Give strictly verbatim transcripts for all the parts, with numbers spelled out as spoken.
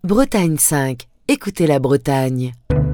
Bretagne cinq. Écoutez la Bretagne.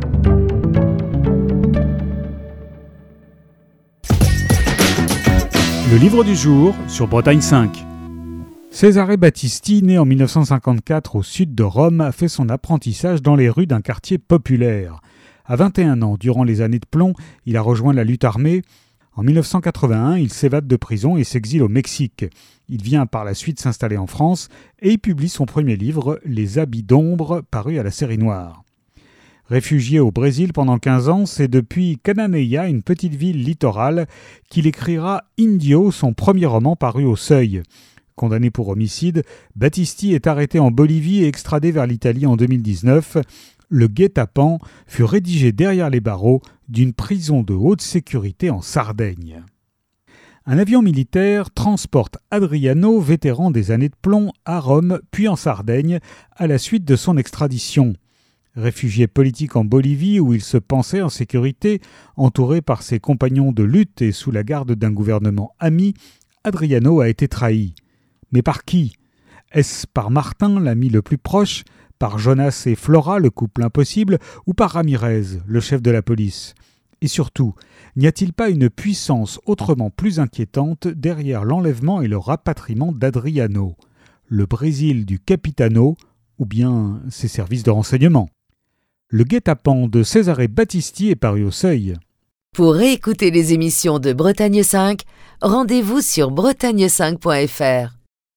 Le livre du jour sur Bretagne cinq. Cesare Battisti, né en mille neuf cent cinquante-quatre au sud de Rome, a fait son apprentissage dans les rues d'un quartier populaire. À vingt et un ans, durant les années de plomb, il a rejoint la lutte armée. En mille neuf cent quatre-vingt-un, il s'évade de prison et s'exile au Mexique. Il vient par la suite s'installer en France et y publie son premier livre, Les Habits d'ombre, paru à la Série Noire. Réfugié au Brésil pendant quinze ans, c'est depuis Cananeia, une petite ville littorale, qu'il écrira Indio, son premier roman paru au Seuil. Condamné pour homicide, Battisti est arrêté en Bolivie et extradé vers l'Italie en deux mille dix-neuf. Le guet-apens fut rédigé derrière les barreaux d'une prison de haute sécurité en Sardaigne. Un avion militaire transporte Adriano, vétéran des années de plomb, à Rome puis en Sardaigne à la suite de son extradition. Réfugié politique en Bolivie où il se pensait en sécurité, entouré par ses compagnons de lutte et sous la garde d'un gouvernement ami, Adriano a été trahi. Mais par qui ? Est-ce par Martin, l'ami le plus proche, par Jonas et Flora, le couple impossible, ou par Ramirez, le chef de la police ? Et surtout, n'y a-t-il pas une puissance autrement plus inquiétante derrière l'enlèvement et le rapatriement d'Adriano ? Le Brésil du Capitano, ou bien ses services de renseignement ? Le guet-apens de Cesare Battisti est paru au Seuil. Pour réécouter les émissions de Bretagne cinq, rendez-vous sur bretagne cinq point f r.